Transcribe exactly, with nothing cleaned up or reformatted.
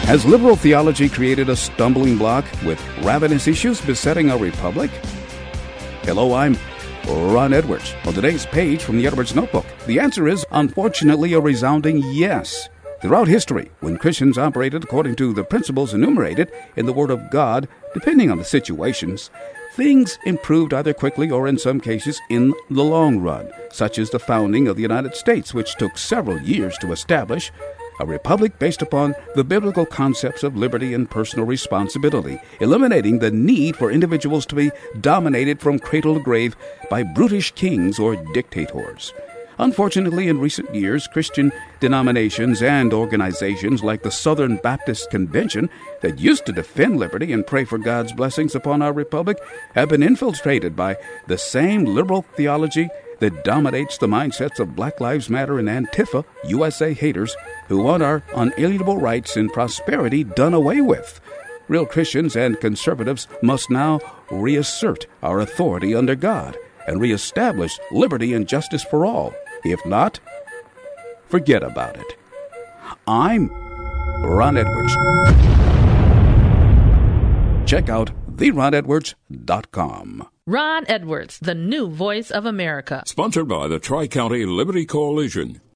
Has liberal theology created a stumbling block with ravenous issues besetting our republic? Hello, I'm Ron Edwards. On today's page from the Edwards Notebook, the answer is, unfortunately, a resounding yes. Throughout history, when Christians operated according to the principles enumerated in the Word of God, depending on the situations, things improved either quickly or in some cases in the long run, such as the founding of the United States, which took several years to establish, a republic based upon the biblical concepts of liberty and personal responsibility, eliminating the need for individuals to be dominated from cradle to grave by brutish kings or dictators. Unfortunately, in recent years, Christian denominations and organizations like the Southern Baptist Convention that used to defend liberty and pray for God's blessings upon our republic have been infiltrated by the same liberal theology that dominates the mindsets of Black Lives Matter and Antifa U S A haters who want our unalienable rights and prosperity done away with. Real Christians and conservatives must now reassert our authority under God and reestablish liberty and justice for all. If not, forget about it. I'm Ron Edwards. Check out the ron edwards dot com. Ron Edwards, the new voice of America. Sponsored by the Tri-County Liberty Coalition.